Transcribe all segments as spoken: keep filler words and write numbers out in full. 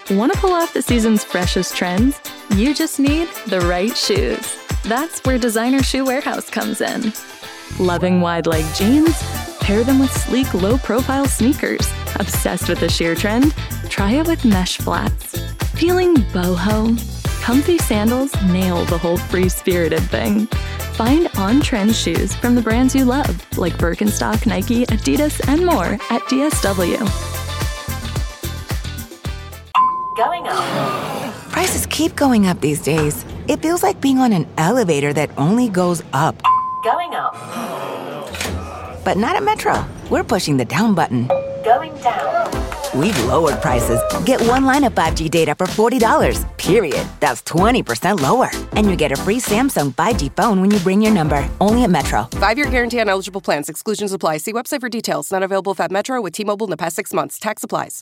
Want to pull off the season's freshest trends? You just need the right shoes. That's where Designer Shoe Warehouse comes in. Loving wide-leg jeans? Pair them with sleek, low-profile sneakers. Obsessed with the sheer trend? Try it with mesh flats. Feeling boho? Comfy sandals nail the whole free-spirited thing. Find on-trend shoes from the brands you love, like Birkenstock, Nike, Adidas, and more at D S W. Going up. Prices keep going up these days. It feels like being on an elevator that only goes up. Going up. But not at Metro. We're pushing the down button. Going down. We've lowered prices. Get one line of five G data for forty dollars, period. That's twenty percent lower. And you get a free Samsung five G phone when you bring your number. Only at Metro. Five-year guarantee on eligible plans. Exclusions apply. See website for details. Not available if at Metro with T-Mobile in the past six months. Tax applies.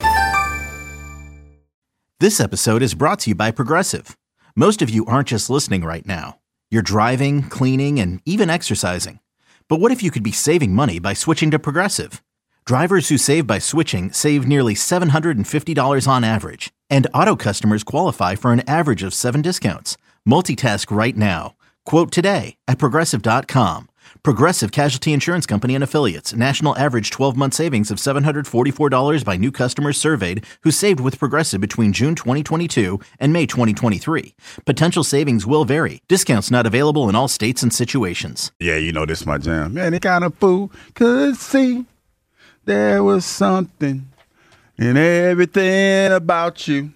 This episode is brought to you by Progressive. Most of you aren't just listening right now. You're driving, cleaning, and even exercising. But what if you could be saving money by switching to Progressive? Drivers who save by switching save nearly seven hundred fifty dollars on average. And auto customers qualify for an average of seven discounts. Multitask right now. Quote today at Progressive dot com. Progressive Casualty Insurance Company and Affiliates. National average twelve-month savings of seven hundred forty-four dollars by new customers surveyed who saved with Progressive between June twenty twenty-two and May twenty twenty-three. Potential savings will vary. Discounts not available in all states and situations. Yeah, you know this is my jam. Man, any kind of fool could see there was something in everything about you.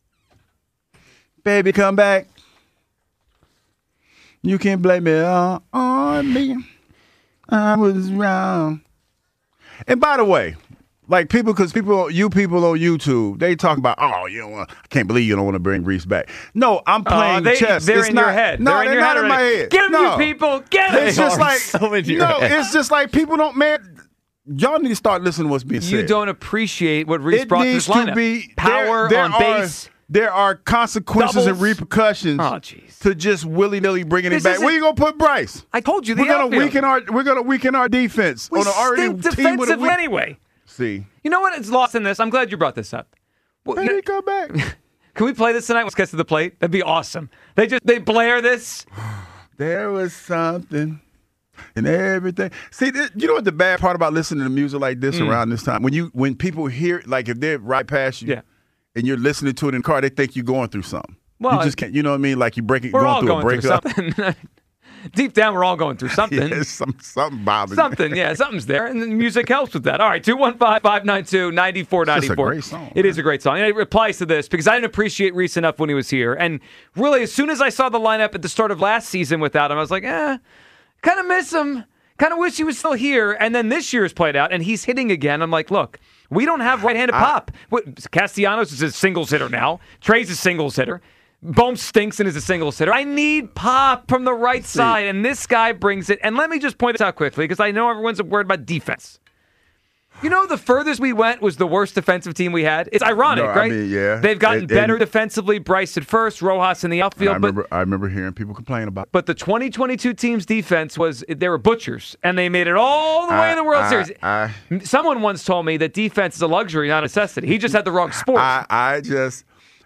Baby, come back. You can't blame it all on me. I was wrong. And by the way, like people, because people, you people on YouTube, they talk about, oh, you don't want, I can't believe you don't want to bring Reese back. No, I'm playing uh, they, chess. They're it's in not, your head. No, they're, they're in your not head in my head. Get them, no. you people. Get them. It's just like, so in your no, head. it's just like people don't, man. Y'all need to start listening to what's being said. You don't appreciate what Reese it brought to needs this lineup. To be, Power there, there on are, base. There are consequences Doubles. and repercussions oh, to just willy-nilly bringing this it back. Where you gonna put Bryce? I told you the we're gonna outfield. weaken our we're gonna weaken our defense we on an already stink team with a defensively weak. anyway. See, you know what? It's lost in this. I'm glad you brought this up. Well, Maybe you know, come back. Can we play this tonight? Let's get to the plate. That'd be awesome. They just they blare this. There was something and everything. See, th- you know what the bad part about listening to music like this Mm. around this time? When you when people hear, like if they're right past you Yeah. and you're listening to it in the car, they think you're going through something. Well, you just can't. You know what I mean? Like you breaking We're going all through going a through breakup. something. Deep down, we're all going through something. Yeah, some, something bothering Something, yeah, something's there, and the music helps with that. All right, two one five, five nine two, nine four nine four. It's a great song. It is a great song, and it replies to this because I didn't appreciate Reese enough when he was here. And really, as soon as I saw the lineup at the start of last season without him, I was like, eh, kind of miss him. Kind of wish he was still here. And then this year's played out, and he's hitting again. I'm like, look, we don't have right-handed I, pop. What, Castellanos is a singles hitter now. Trey's a singles hitter. Bohm stinks and is a singles hitter. I need pop from the right See. side, and this guy brings it. And let me just point this out quickly, because I know everyone's worried about defense. You know, the furthest we went was the worst defensive team we had. It's ironic, No, I right? mean, yeah. They've gotten And- better and- defensively. Bryce at first, Rojas in the outfield. I remember, but, I remember hearing people complain about. but the twenty twenty-two team's defense was, they were butchers, and they made it all the way I, in the World I, Series. I, Someone once told me that defense is a luxury, not a necessity. He just had the wrong sport. I, I just,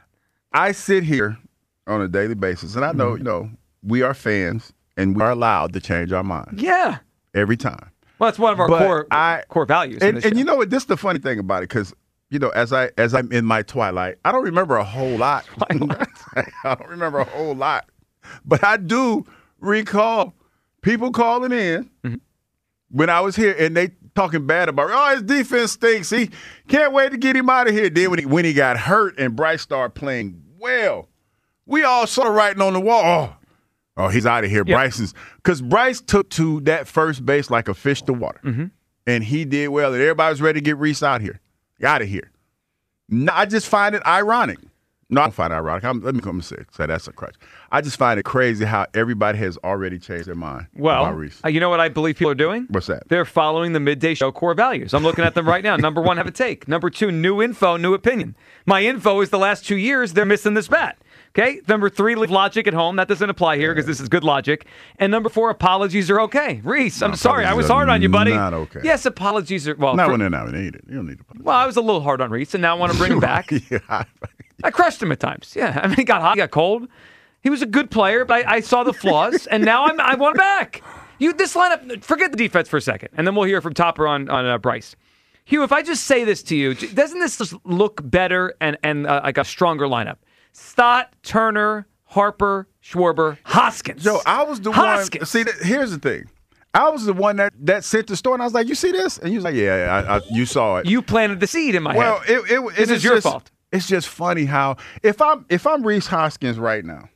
I sit here on a daily basis, and I know, you know, we are fans, and we are allowed to change our minds yeah. every time. Well, that's one of our But core I- core values. in And, this and show. you know what? This is the funny thing about it, because you know, as I as I'm in my twilight, I don't remember a whole lot. I don't remember a whole lot, but I do recall people calling in mm-hmm. when I was here, and they talking bad about, oh, his defense stinks. He can't wait to get him out of here. Then when he when he got hurt and Bryce started playing well, we all sort of writing on the wall. Oh, oh he's out of here. Yep. Bryson's because Bryce took to that first base like a fish to water. Mm-hmm. And he did well. And everybody was ready to get Reese out here. Out of here. No, I just find it ironic. No, I don't find it ironic. I'm, let me come and say, say that's a crutch. I just find it crazy how everybody has already changed their mind Well, about Reese. uh, you know what I believe people are doing? What's that? They're following the midday show core values. I'm looking at them right now. Number one, have a take. Number two, new info, new opinion. My info is the last two years, they're missing this bat. Okay? Number three, leave logic at home. That doesn't apply here because this is good logic. And number four, apologies are okay. Reese, I'm No, sorry. I was apologies are hard on you, buddy. not okay. Yes, apologies are, well, Not for- when they're not needed. You don't need to. well, I was a little hard on Reese, and now I want to bring him back. yeah, I, I crushed him at times. Yeah, I mean, he got hot, he got cold. He was a good player, but I, I saw the flaws, and now I'm, I want him back. You, this lineup, forget the defense for a second, and then we'll hear from Topper on, on uh, Bryce. Hugh, if I just say this to you, doesn't this just look better and, and uh, like a stronger lineup? Stott, Turner, Harper, Schwarber, Hoskins. Joe, I was the Hoskins. one. See, th- here's the thing. I was the one that, that sent the story, and I was like, "You see this?" And you was like, "Yeah, I, I, you saw it." You planted the seed in my well, head. it, it, it, This it's is your just, fault. It's just funny how if I'm if I'm Reese Hoskins right now,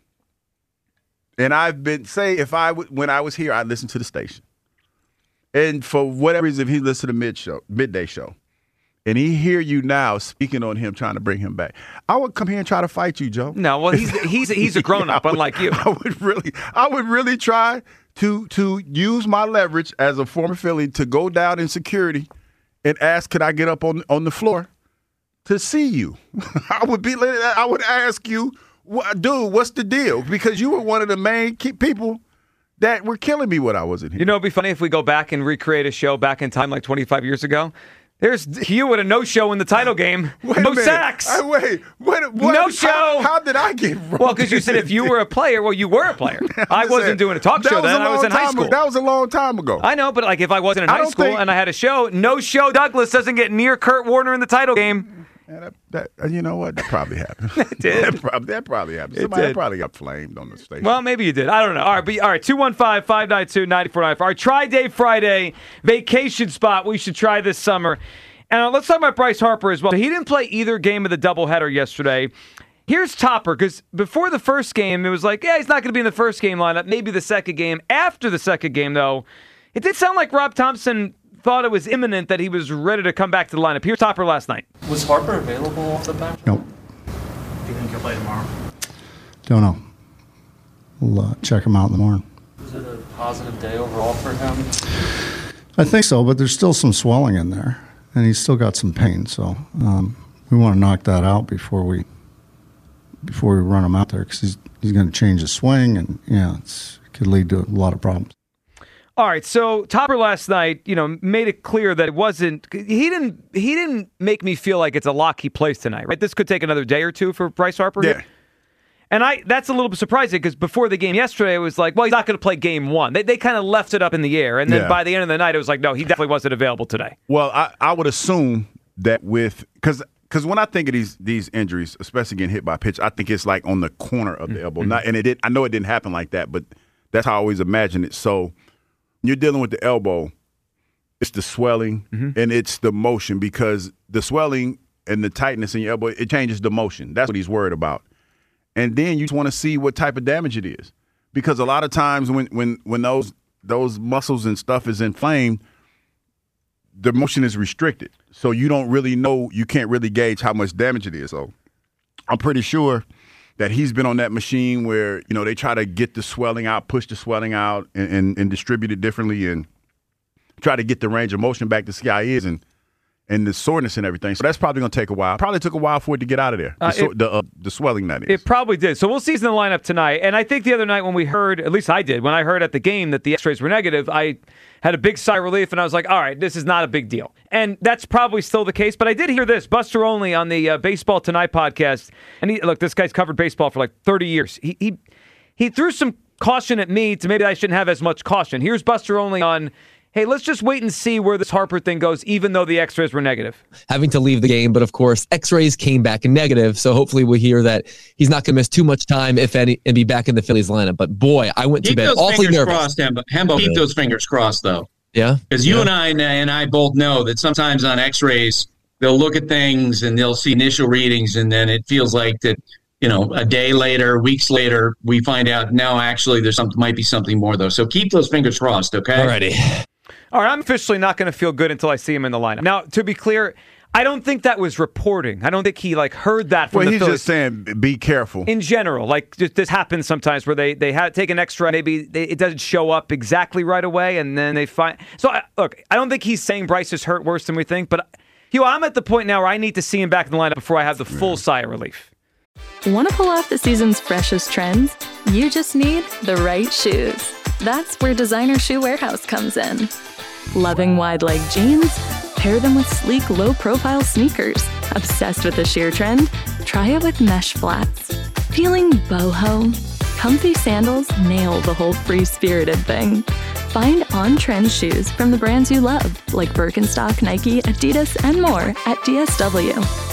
and I've been say if I w- when I was here, I listened to the station, and for whatever reason, if he listened to the mid show, midday show. And he hear you now speaking on him, trying to bring him back. I would come here and try to fight you, Joe. No, well, he's he's he's a grown up, I would- unlike you. I would really, I would really try to to use my leverage as a former Philly to go down in security and ask, could I get up on on the floor to see you? I would be, I would ask you, dude, what's the deal? Because you were one of the main key people that were killing me when I wasn't here. You know, it'd be funny if we go back and recreate a show back in time, like twenty-five years ago. There's Hugh with a no-show in the title game. Wait a no minute. sacks. I, wait, wait, what? No show. How, how did I get wrong? Well, because you said if you were a player, well, you were a player. I I'm wasn't saying, doing a talk that show was then. a I was long in high time school. ago. That was a long time ago. I know, but like if I wasn't in I high don't school think- and I had a show, no show Douglas doesn't get near Kurt Warner in the title game. Yeah, that, that, you know what? That probably happened. It did. that, probably, that probably happened. It Somebody did. probably got flamed on the station. Well, maybe you did. I don't know. All right, but all right, two one five, five nine two, nine four nine four. Our Tri-Day Friday vacation spot we should try this summer. And uh, let's talk about Bryce Harper as well. He didn't play either game of the doubleheader yesterday. Here's Topper, because before the first game, it was like, yeah, he's not going to be in the first game lineup, maybe the second game. After the second game, though, it did sound like Rob Thompson thought it was imminent that he was ready to come back to the lineup. Here's Topper last night. Was Harper available off the bench? Nope. Do you think he'll play tomorrow? Don't know. We'll uh, check him out in the morning. Was it a positive day overall for him? I think so, but there's still some swelling in there, and he's still got some pain. So um, we want to knock that out before we before we run him out there, because he's he's going to change his swing, and yeah, it's, it could lead to a lot of problems. All right, so Topper last night, you know, made it clear that it wasn't. He didn't. He didn't make me feel like it's a lock he plays tonight. Right? This could take another day or two for Bryce Harper. Yeah. And I that's a little bit surprising because before the game yesterday, it was like, well, he's not going to play game one. They they kind of left it up in the air, and then Yeah. by the end of the night, it was like, no, he definitely wasn't available today. Well, I, I would assume that with because because when I think of these these injuries, especially getting hit by a pitch, I think it's like on the corner of the elbow. Not, and it did. I know it didn't happen like that, but that's how I always imagine it. So you're dealing with the elbow. It's the swelling and it's the motion, because the swelling and the tightness in your elbow, it changes the motion. That's what he's worried about. And then you just want to see what type of damage it is, because a lot of times when when when those those muscles and stuff is inflamed, the motion is restricted, so you don't really know. You can't really gauge how much damage it is. So I'm pretty sure that he's been on that machine where, you know, they try to get the swelling out, push the swelling out, and, and, and distribute it differently, and try to get the range of motion back to see how it is, and and the soreness and everything. So that's probably going to take a while. Probably took a while for it to get out of there. The, Uh, so, it- the, uh, the swelling, that is. It probably did. So we'll see in the lineup tonight. And I think the other night when we heard, at least I did, when I heard at the game that the X-rays were negative, I had a big sigh of relief, and I was like, all right, this is not a big deal. And that's probably still the case. But I did hear this, Buster Olney on the uh, Baseball Tonight podcast. And he, look, this guy's covered baseball for like thirty years. He, he he threw some caution at me to maybe I shouldn't have as much caution. Here's Buster Olney on, hey, let's just wait and see where this Harper thing goes, even though the X-rays were negative. Having to leave the game, but of course, X-rays came back negative, so hopefully we hear that he's not going to miss too much time, if any, and be back in the Phillies lineup. But boy, I went to Keep bed those awfully fingers nervous. crossed, Hembo. Hembo, keep those fingers crossed, though. Yeah, Because you yeah. and I and I both know that sometimes on X-rays, they'll look at things and they'll see initial readings, and then it feels like that, you know, a day later, weeks later, we find out, no, actually, there's something, might be something more, though. So keep those fingers crossed, okay? Alrighty. All right, I'm officially not going to feel good until I see him in the lineup. Now, to be clear, I don't think that was reporting. I don't think he like heard that from well, the he's Phillies. just saying, be careful. In general, like just, this happens sometimes where they they have take an extra, maybe they, it doesn't show up exactly right away, and then they find. So I, look, I don't think he's saying Bryce is hurt worse than we think, but Hugh, I'm at the point now where I need to see him back in the lineup before I have the full sigh of relief. Want to pull off the season's freshest trends? You just need the right shoes. That's where Designer Shoe Warehouse comes in. Loving wide leg jeans? Pair them with sleek, low-profile sneakers. Obsessed with the sheer trend? Try it with mesh flats. Feeling boho? Comfy sandals nail the whole free-spirited thing. Find on-trend shoes from the brands you love, like Birkenstock, Nike, Adidas, and more at D S W.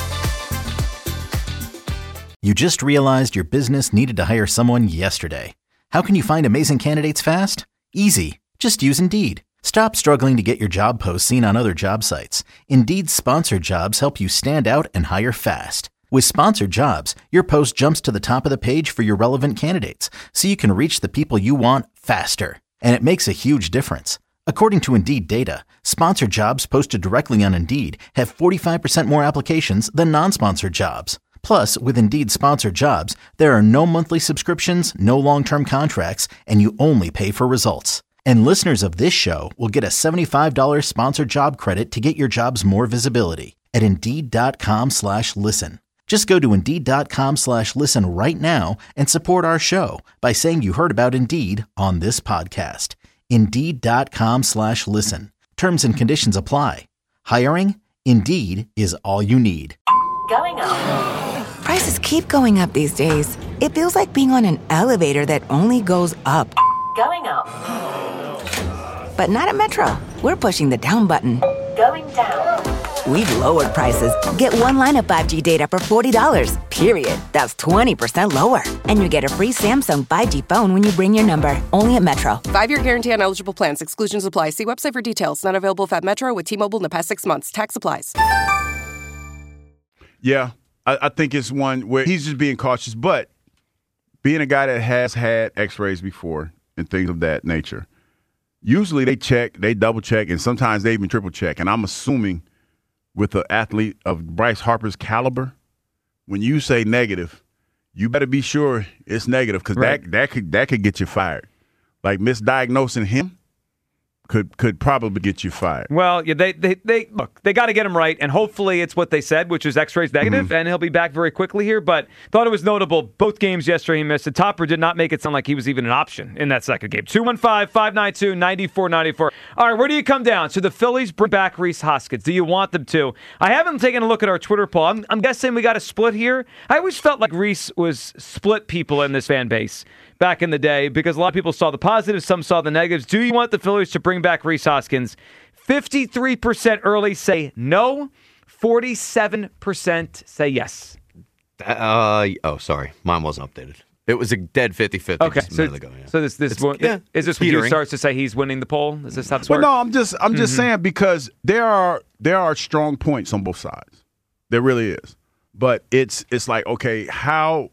You just realized your business needed to hire someone yesterday. How can you find amazing candidates fast? Easy. Just use Indeed. Stop struggling to get your job posts seen on other job sites. Indeed's sponsored jobs help you stand out and hire fast. With sponsored jobs, your post jumps to the top of the page for your relevant candidates, so you can reach the people you want faster. And it makes a huge difference. According to Indeed data, sponsored jobs posted directly on Indeed have forty-five percent more applications than non-sponsored jobs. Plus, with Indeed sponsored jobs, there are no monthly subscriptions, no long-term contracts, and you only pay for results. And listeners of this show will get a seventy-five dollars sponsored job credit to get your jobs more visibility at Indeed.com slash listen. Just go to Indeed.com slash listen right now and support our show by saying you heard about Indeed on this podcast. Indeed.com slash listen. Terms and conditions apply. Hiring? Indeed is all you need. Going up. Prices keep going up these days. It feels like being on an elevator that only goes up. Going up. But not at Metro. We're pushing the down button. Going down. We've lowered prices. Get one line of five G data for forty dollars, period. That's twenty percent lower. And you get a free Samsung five G phone when you bring your number. Only at Metro. Five-year guarantee on eligible plans. Exclusions apply. See website for details. Not available if at Metro with T-Mobile in the past six months. Tax applies. Yeah, I, I think it's one where he's just being cautious. But being a guy that has had x-rays before and things of that nature, usually they check, they double check, and sometimes they even triple check. And I'm assuming with an athlete of Bryce Harper's caliber, when you say negative, you better be sure it's negative because right. that that could that could get you fired. Like misdiagnosing him could could probably get you fired. Well, yeah, they they, they look, they got to get him right, and hopefully it's what they said, which is X-rays negative, mm-hmm. and he'll be back very quickly here. But thought it was notable, both games yesterday he missed. The Topper did not make it sound like he was even an option in that second game. two one five, five nine two, nine four nine four. All right, where do you come down? So the Phillies bring back Rhys Hoskins. Do you want them to? I haven't taken a look at our Twitter poll. I'm, I'm guessing we got a split here. I always felt like Rhys was split people in this fan base back in the day because a lot of people saw the positives, some saw the negatives. Do you want the Phillies to bring back Rhys Hoskins? fifty-three percent early say no, forty-seven percent say yes. Uh, oh, sorry. Mine wasn't updated. It was a dead fifty-fifty okay, just a so, minute ago. Yeah. So this, this one, yeah, is this when teetering. you starts to say he's winning the poll? Is this how this well, works? no, I'm just I'm just Mm-hmm. saying because there are there are strong points on both sides. There really is. But it's it's like, okay, how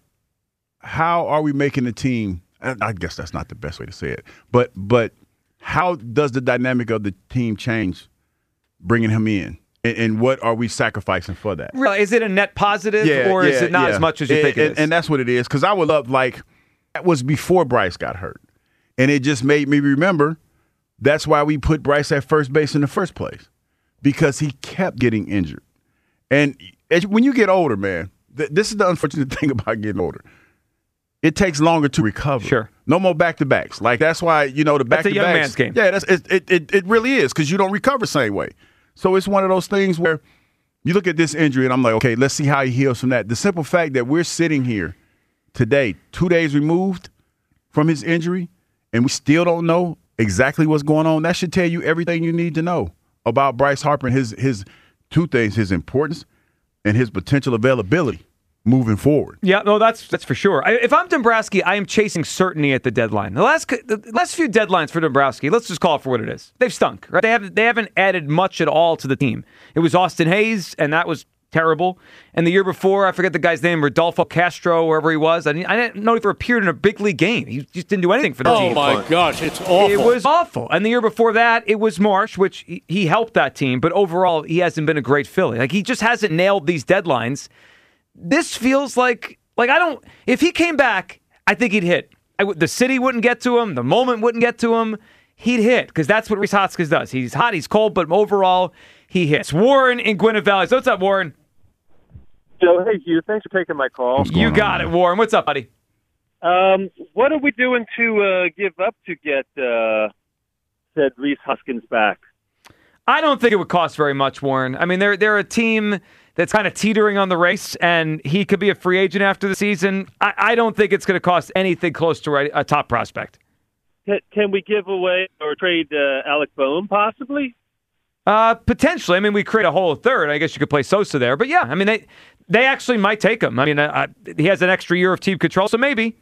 how are we making the team? I guess that's not the best way to say it. But but how does the dynamic of the team change bringing him in? And, and what are we sacrificing for that? Really, is it a net positive yeah, or yeah, is it not yeah. as much as you and, think it and, is? And that's what it is. Because I would love, like, that was before Bryce got hurt. And it just made me remember that's why we put Bryce at first base in the first place. Because he kept getting injured. And as, when you get older, man, th- this is the unfortunate thing about getting older. It takes longer to recover. Sure. No more back-to-backs. Like, that's why, you know, the back-to-backs. That's a young man's game. Yeah, that's, it, it, it, it really is because you don't recover the same way. So it's one of those things where you look at this injury and I'm like, okay, let's see how he heals from that. The simple fact that we're sitting here today, two days removed from his injury, and we still don't know exactly what's going on, that should tell you everything you need to know about Bryce Harper and his, his two things, his importance and his potential availability moving forward. Yeah, no, that's that's for sure. I, if I'm Dombrowski, I am chasing certainty at the deadline. The last the last few deadlines for Dombrowski, let's just call it for what it is. They've stunk, right? They haven't they haven't added much at all to the team. It was Austin Hayes, and that was terrible. And the year before, I forget the guy's name, Rodolfo Castro, wherever he was. I didn't, I didn't know if he appeared in a big league game. He just didn't do anything for the oh team. Oh, my gosh, it's awful. It was awful. And the year before that, it was Marsh, which he, he helped that team. But overall, he hasn't been a great Philly. Like, he just hasn't nailed these deadlines. This feels like, like I don't, if he came back, I think he'd hit. I w- the city wouldn't get to him. The moment wouldn't get to him. He'd hit because that's what Rhys Hoskins does. He's hot, he's cold, but overall, he hits. Warren in Gwinnett Valley. So what's up, Warren? So, hey, Hugh, thanks for taking my call. You got it, Warren. What's up, buddy? Um, what are we doing to uh, give up to get uh, said Reese Hoskins back? I don't think it would cost very much, Warren. I mean, they're they're a team that's kind of teetering on the race, and he could be a free agent after the season. I, I don't think it's going to cost anything close to a, a top prospect. Can, can we give away or trade uh, Alec Boehm, possibly? Uh, potentially. I mean, we create a whole third. I guess you could play Sosa there. But, yeah, I mean, they they actually might take him. I mean, uh, he has an extra year of team control, so maybe.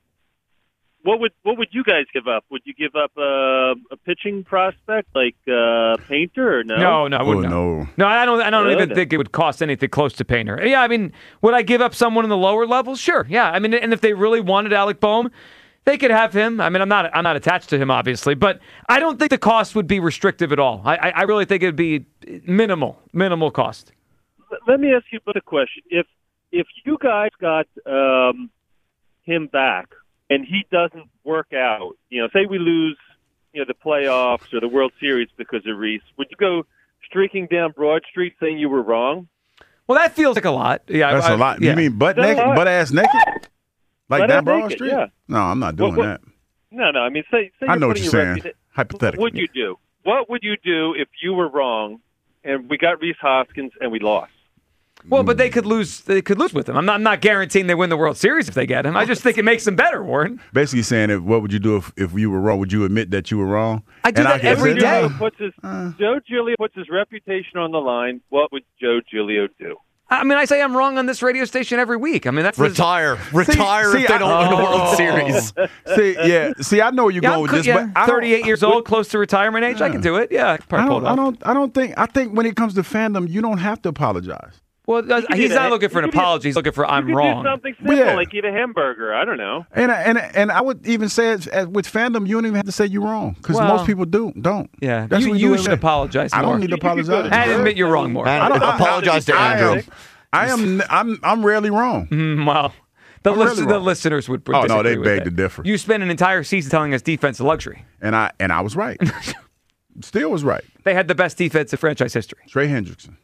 What would what would you guys give up? Would you give up uh, a pitching prospect like uh, Painter or no? No, no, I wouldn't. Oh, no. No, I don't. I don't Good. even think it would cost anything close to Painter. Yeah, I mean, would I give up someone in the lower levels? Sure. Yeah, I mean, and if they really wanted Alec Boehm, they could have him. I mean, I'm not. I'm not attached to him, obviously, but I don't think the cost would be restrictive at all. I, I, I really think it'd be minimal, minimal cost. Let me ask you a question. If if you guys got um, him back and he doesn't work out, you know, say we lose, you know, the playoffs or the World Series because of Reese, would you go streaking down Broad Street saying you were wrong? Well, that feels like a lot. Yeah, That's I, a lot. yeah. You mean butt That's a naked, lot. butt ass naked, like Butt that ass Broad naked, Street? yeah. No, I'm not doing Well, that. No, no. I mean, say, say I know you're what putting you're your saying. reputa- Hypothetically, What would you do? What would you do if you were wrong and we got Reese Hoskins and we lost? Well, but they could lose. They could lose with him. I'm not. I'm not guaranteeing they win the World Series if they get him. I just think it makes them better, Warren. Basically saying, if, what would you do if, if you were wrong? Would you admit that you were wrong? I do And that can every say, day. "No." Puts his, Joe Giglio puts his reputation on the line. What would Joe Giglio do? I mean, I say I'm wrong on this radio station every week. I mean, that's Retire. Retire see, if they I- don't win the World Oh. Series. See, yeah. See, I know where you're yeah, going I'm with co- this, yeah, but I don't- thirty-eight years old, close to retirement age. I can do it. Yeah, I can I probably pull don't, it I off. don't. I don't think. I think when it comes to fandom, you don't have to apologize. Well, uh, could he's do not that. looking for an You could do- apology. He's looking for I'm you could wrong. do something simple, Yeah. like eat a hamburger. I don't know. And I- and and I would even say as, as with fandom, you don't even have to say you're wrong because Well, most people do don't. Yeah, That's you, what we you do every should day. apologize I more. don't need to You- you could apologize. go to and admit you're wrong more. Man, I don't- I- apologize to I Andrew. am, I am. I'm. I'm rarely wrong. Mm, well, the, I'm lis- really the wrong. listeners would. would Oh, no, disagree they with beg that. to differ. You spent an entire season telling us defense a luxury. And I and I was right. Still was right. They had the best defense in franchise history. Trey Hendrickson.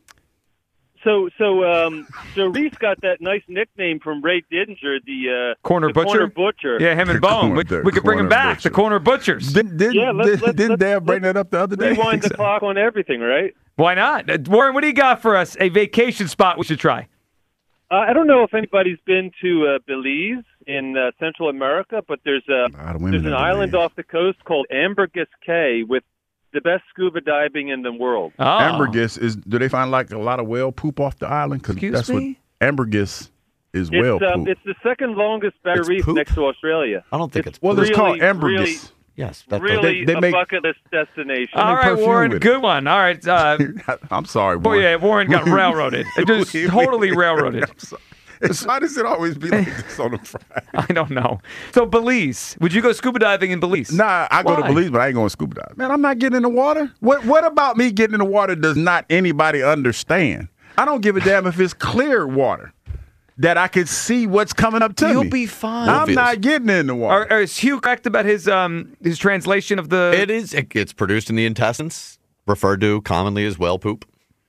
So, so, um, so Reese got that nice nickname from Ray Didinger, the uh, Corner the butcher. Corner butcher. Yeah, him and The Bone. We, corner- we could bring him corner back. butcher. The corner butchers. Didn't didn't, Yeah, let's- didn't, let's- didn't let's- Dad bring that up the other day? Rewind the clock on everything, right? Why not? Uh, Warren, what do you got for us? A vacation spot we should try. Uh, I don't know if anybody's been to uh, Belize in uh, Central America, but there's a lot of women there's an in island Belize. off the coast called Ambergris Cay with the best scuba diving in the world. Oh. Ambergris is. Do they find like a lot of whale poop off the island? Because Excuse that's me? what ambergris is. Whale It's, uh, poop. it's the second longest barrier It's reef poop? next to Australia. I don't think it's, well, really, it's called ambergris. really- yes. That's Really, They- they a make- bucket list destination. All make right, perfume Warren. with it. Good one. All right. Uh, I'm sorry, boy, Warren. yeah, Warren got railroaded. It just totally railroaded. I'm sorry. Why does it always be like this on a Friday? I don't know. So Belize. Would you go scuba diving in Belize? Nah, I go to Why? Belize, but I ain't going scuba dive. Man, I'm not getting in the water. What What about me getting in the water does not anybody understand? I don't give a damn if it's clear water that I can see what's coming up to You'll me. be fine. I'm not getting in the water. Are, are, is Hugh correct about his um his translation of the? It is. It gets produced in the intestines, referred to commonly as whale poop.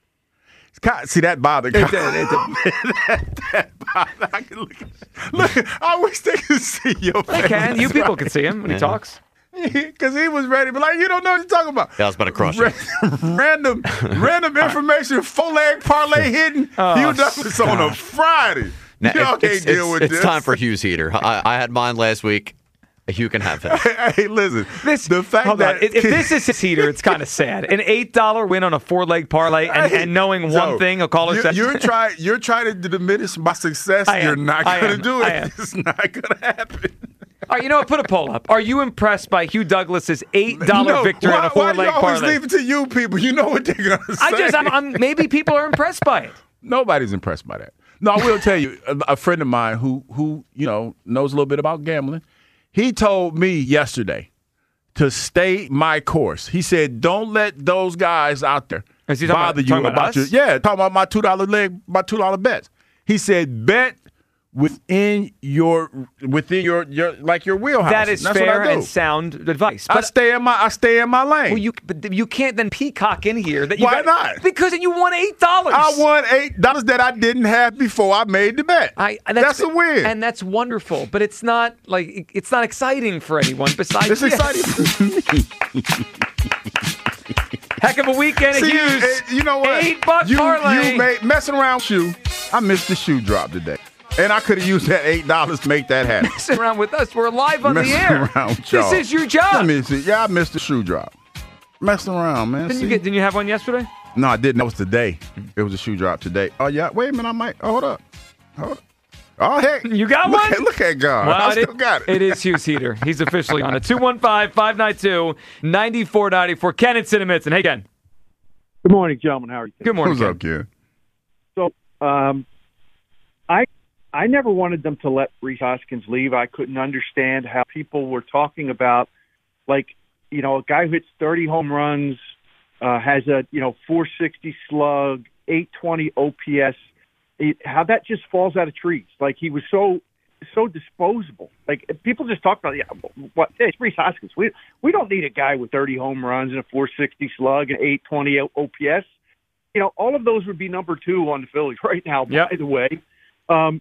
God, see, that bothered. It- God. it- that, that bothered. I can look, at- look, I wish they could see your face. They can. You people can see him when he Yeah. talks. Because he was ready, but like, you don't know what you're talking about. Yeah, I was about to crush you. random, random information, four leg parlay hidden. Oh, you done this on a Friday. Now, Y'all it- can't it's, deal it's- with it's this. time for Hugh's heater. I, I had mine last week. Hugh can have it. Hey, listen. This, the fact hold that on. If, if this is his heater, it's kind of sad. An eight dollar win on a four leg parlay, and, Hey, and knowing Joe, one thing, a caller you're, says you're trying. You're trying to diminish my success. I am. You're not I going to am. do I it. am. It's not going to happen. All right, you know what? Put a poll up. Are you impressed by Hugh Douglas's eight dollar No, victory why, on a why four do you leg always parlay? leave it to you people? You know what they're going to say. I just, I'm, I'm, maybe people are impressed by it. Nobody's impressed by that. No, I will tell you, a, a friend of mine who who you know knows a little bit about gambling, he told me yesterday to stay my course. He said, "Don't let those guys out there Is he talking bother about- you talking about about us? your yeah, talking about my two dollar leg, my two dollar bets." He said, "Bet within your within your, your like your wheelhouse. That is That's fair what I do. and sound advice. I But stay in my I stay in my lane. well, you but you can't then peacock in here. That you Why got, not? Because you won eight dollars. I won eight dollars that I didn't have before I made the bet. I, that's, a win, and that's wonderful. But it's not like it- it's not exciting for anyone besides. it's you. exciting for me. Heck of a weekend at See, Hughes. eh, you know what? Eight buck you, parlay. You made messing around shoe. I missed the shoe drop today, and I could have used that eight dollars to make that happen. Messing around with us. We're live on Messing the air. around with This y'all. is your job. I mean, see, yeah, I missed the shoe drop. Messing around, man. Didn't you See? get? Didn't you have one yesterday? No, I didn't. That was today. It was a shoe drop today. Oh yeah. Wait a minute. I might. Oh, hold up. Hold up. Oh heck. You got look one? At, look at God. Well, I it- still got it. It is Hughes Heater. He's officially on it. two one five, five nine two, nine four nine four. Ken and Cinnamon. Hey, Ken. Good morning, gentlemen. How are you? Good morning, What's Ken. up, kid? So, um, I I never wanted them to let Rhys Hoskins leave. I couldn't understand how people were talking about, like, you know, a guy who hits thirty home runs, uh, has a, you know, four sixty slug, eight twenty O P S, it, how that just falls out of trees. Like, he was so so disposable. Like, people just talk about, yeah, what, hey, it's Rhys Hoskins. We, we don't need a guy with thirty home runs and a four sixty slug and eight twenty O P S. You know, all of those would be number two on the Phillies right now, Yep. by the way. Um,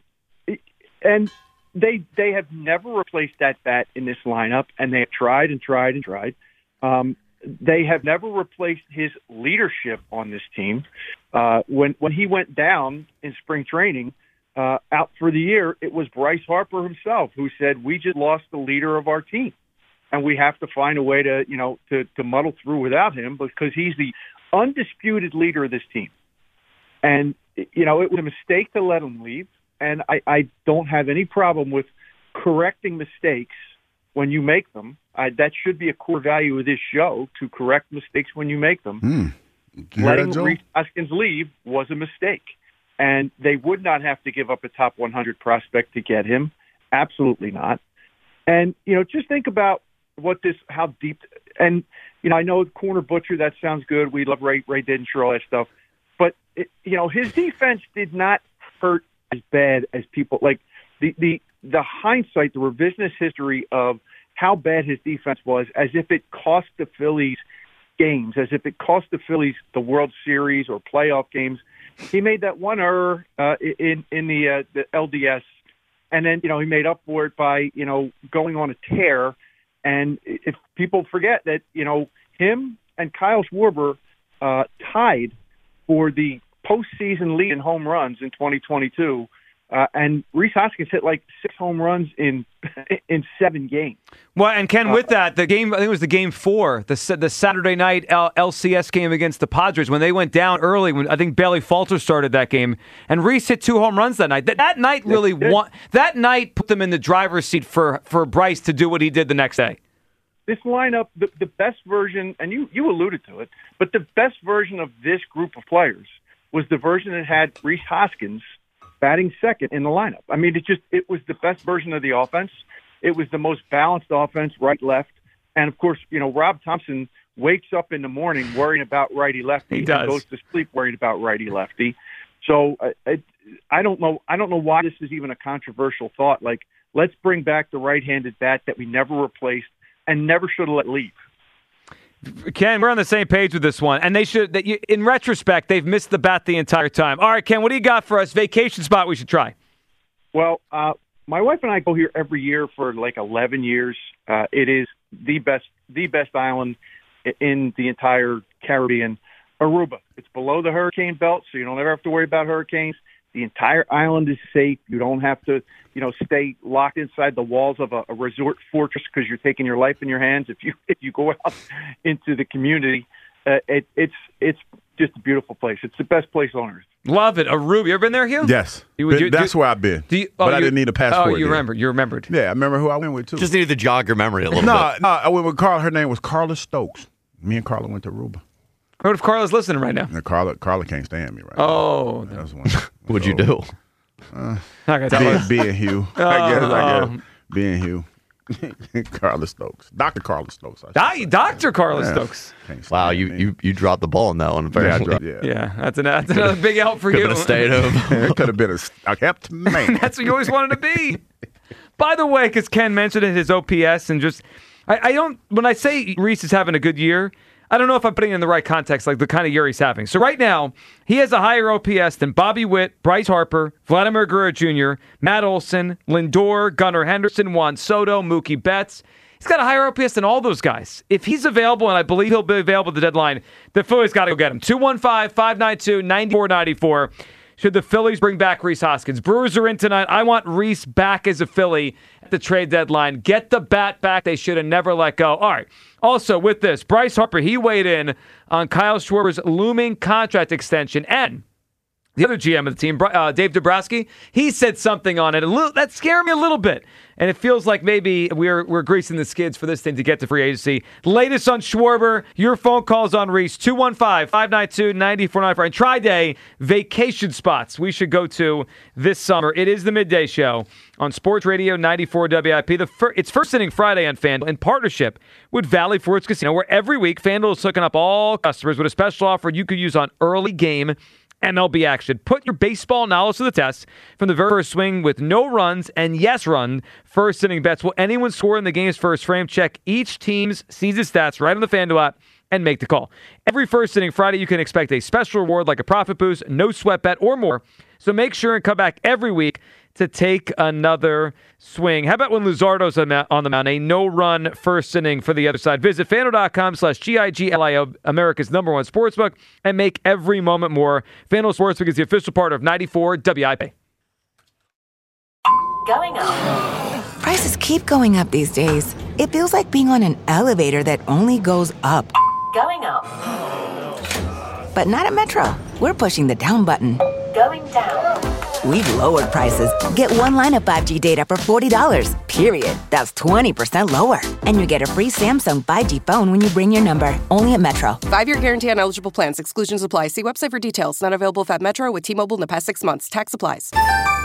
and they they have never replaced that bat in this lineup, and they have tried and tried and tried. Um, they have never replaced his leadership on this team. Uh, when when he went down in spring training, uh, out for the year, it was Bryce Harper himself who said, "We just lost the leader of our team, and we have to find a way to you know to to muddle through without him because he's the undisputed leader of this team." And you know, it was a mistake to let him leave. And I, I don't have any problem with correcting mistakes when you make them. I, that should be a core value of this show, to correct mistakes when you make them. Hmm. You hear Letting that, Joe? Rhys Hoskins leave was a mistake. And they would not have to give up a top one hundred prospect to get him. Absolutely not. And, you know, just think about what this, how deep, and, you know, I know corner butcher, that sounds good. We love Ray, Ray Dinshaw, all that stuff. But, it, you know, his defense did not hurt as bad as people like the, the the hindsight, the revisionist history of how bad his defense was, as if it cost the Phillies games, as if it cost the Phillies the World Series or playoff games. He made that one error uh, in in the uh, the L D S, and then you know he made up for it by you know going on a tear. And if people forget that you know him and Kyle Schwarber uh, tied for the postseason lead in home runs in twenty twenty-two, uh, and Rhys Hoskins hit like six home runs in in seven games. Well, and Ken, with that, the game, I think it was the game four, the the Saturday night L C S game against the Padres, when they went down early, when I think Bailey Falter started that game, and Rhys hit two home runs that night. That, that night really won, that night put them in the driver's seat for, for Bryce to do what he did the next day. This lineup, the, the best version, and you, you alluded to it, but the best version of this group of players was the version that had Rhys Hoskins batting second in the lineup. I mean, it just it was the best version of the offense. It was the most balanced offense, right, left. And, of course, you know, Rob Thompson wakes up in the morning worrying about righty-lefty. He does. And goes to sleep worried about righty-lefty. So uh, it, I don't know I don't know why this is even a controversial thought. Like, let's bring back the right-handed bat that we never replaced and never should have let leave. Ken, we're on the same page with this one, and they should. That you, in retrospect, they've missed the bat the entire time. All right, Ken, what do you got for us? Vacation spot we should try. Well, uh, my wife and I go here every year for like eleven years. Uh, it is the best, the best island in the entire Caribbean. Aruba. It's below the hurricane belt, so you don't ever have to worry about hurricanes. The entire island is safe. You don't have to, you know, stay locked inside the walls of a, a resort fortress because you're taking your life in your hands. If you if you go out into the community, uh, it, it's it's just a beautiful place. It's the best place on earth. Love it. Aruba. You ever been there, Hugh? Yes. You, Been- you- that's you- where I've been. do you- but oh, I you- didn't need a passport. Oh, you there. remember? You remembered? Yeah, I remember who I went with too. Just needed to jog your memory a little no, bit. no, I went with Carla. Her name was Carla Stokes. Me and Carla went to Aruba. What if Carla's listening right now? And Carla, Carla can't stand me right Oh, now. That's one. What'd you do? Uh, Not gonna tell being, us. being Hugh. I guess. I Oh. guess. Being Hugh. Carla Stokes. Doctor Carla Stokes. Di- Doctor Carla Yeah. Stokes. Wow, you, you you dropped the ball on that one. Apparently. Yeah, Yeah, that's, an, that's another big help for Could you. have been a stayed home. It could have been a, a kept man. That's what you always wanted to be. By the way, because Ken mentioned it, his O P S, and just, I, I don't, when I say Reese is having a good year, I don't know if I'm putting it in the right context, like the kind of year he's having. So right now, he has a higher O P S than Bobby Witt, Bryce Harper, Vladimir Guerrero Junior, Matt Olson, Lindor, Gunnar Henderson, Juan Soto, Mookie Betts. He's got a higher O P S than all those guys. If he's available, and I believe he'll be available at the deadline, the Phillies got to go get him. two one five, five nine two, nine four nine four. Should the Phillies bring back Rhys Hoskins? Brewers are in tonight. I want Rhys back as a Philly at the trade deadline. Get the bat back. They should have never let go. All right. Also, with this, Bryce Harper, he weighed in on Kyle Schwarber's looming contract extension. And the other G M of the team, uh, Dave Dombrowski, he said something on it. A little, that scared me a little bit. And it feels like maybe we're we're greasing the skids for this thing to get to free agency. Latest on Schwarber, your phone calls on Reese, two one five, five nine two, nine four nine four. And Tri-Day vacation spots we should go to this summer. It is the Midday Show on Sports Radio ninety-four W I P. The fir- it's First Inning Friday on FanDuel in partnership with Valley Forge Casino, where every week FanDuel is hooking up all customers with a special offer you could use on early game M L B action. Put your baseball knowledge to the test from the very first swing with no runs and yes run first inning bets. Will anyone score in the game's first frame? Check each team's season stats right on the FanDuel app and make the call. Every first inning Friday, you can expect a special reward like a profit boost, no sweat bet, or more. So make sure and come back every week to take another swing. How about when Luzardo's on the mound? A no-run first inning for the other side. Visit FanDuel.com slash G I G L I O, America's number one sportsbook, and make every moment more. FanDuel Sportsbook is the official partner of ninety-four W I P. Going up. Prices keep going up these days. It feels like being on an elevator that only goes up. Going up. But not at Metro. We're pushing the down button. Going down. We've lowered prices. Get one line of five G data for forty dollars, period. That's twenty percent lower. And you get a free Samsung five G phone when you bring your number. Only at Metro. Five-year guarantee on eligible plans. Exclusions apply. See website for details. Not available at Metro with T-Mobile in the past six months. Tax applies.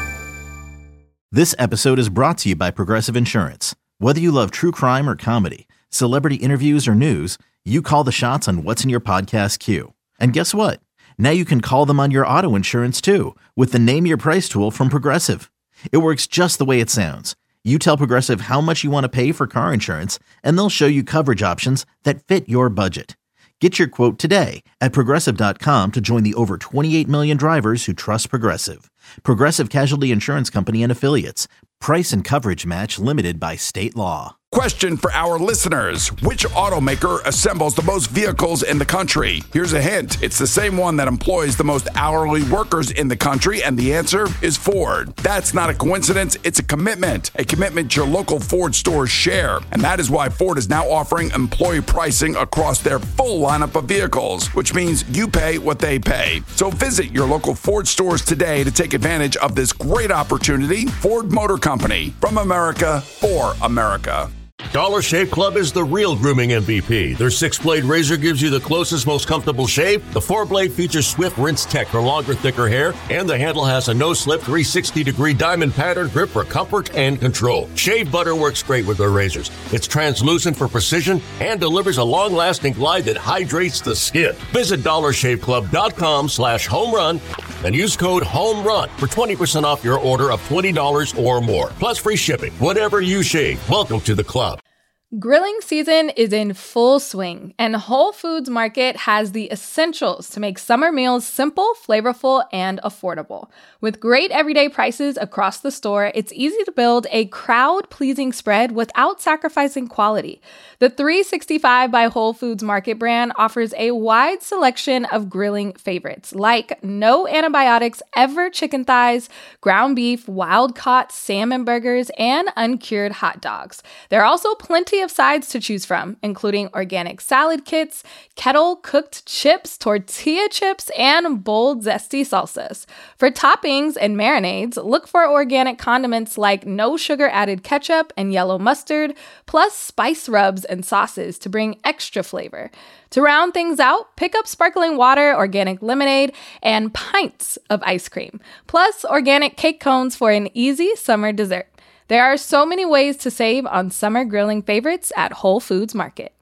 This episode is brought to you by Progressive Insurance. Whether you love true crime or comedy, celebrity interviews or news, you call the shots on what's in your podcast queue. And guess what? Now you can call them on your auto insurance too with the Name Your Price tool from Progressive. It works just the way it sounds. You tell Progressive how much you want to pay for car insurance, and they'll show you coverage options that fit your budget. Get your quote today at Progressive dot com to join the over twenty-eight million drivers who trust Progressive. Progressive Casualty Insurance Company and Affiliates. Price and coverage match limited by state law. Question for our listeners. Which automaker assembles the most vehicles in the country? Here's a hint. It's the same one that employs the most hourly workers in the country, and the answer is Ford. That's not a coincidence. It's a commitment. A commitment your local Ford stores share. And that is why Ford is now offering employee pricing across their full lineup of vehicles, which means you pay what they pay. So visit your local Ford stores today to take advantage of this great opportunity. Ford Motor Company. From America, for America. Dollar Shave Club is the real grooming M V P. Their six-blade razor gives you the closest, most comfortable shave. The four-blade features Swift Rinse Tech for longer, thicker hair. And the handle has a no-slip three hundred sixty degree diamond pattern grip for comfort and control. Shave butter works great with their razors. It's translucent for precision and delivers a long-lasting glide that hydrates the skin. Visit dollar shave club dot com slash home run and use code HOMERUN for twenty percent off your order of twenty dollars or more. Plus free shipping. Whatever you shave, welcome to the club. Grilling season is in full swing, and Whole Foods Market has the essentials to make summer meals simple, flavorful, and affordable. With great everyday prices across the store, it's easy to build a crowd-pleasing spread without sacrificing quality. The three sixty-five by Whole Foods Market brand offers a wide selection of grilling favorites, like no antibiotics ever chicken thighs, ground beef, wild-caught salmon burgers, and uncured hot dogs. There are also plenty of sides to choose from, including organic salad kits, kettle-cooked chips, tortilla chips, and bold, zesty salsas. For toppings and marinades, look for organic condiments like no-sugar-added ketchup and yellow mustard, plus spice rubs and sauces to bring extra flavor. To round things out, pick up sparkling water, organic lemonade, and pints of ice cream, plus organic cake cones for an easy summer dessert. There are so many ways to save on summer grilling favorites at Whole Foods Market.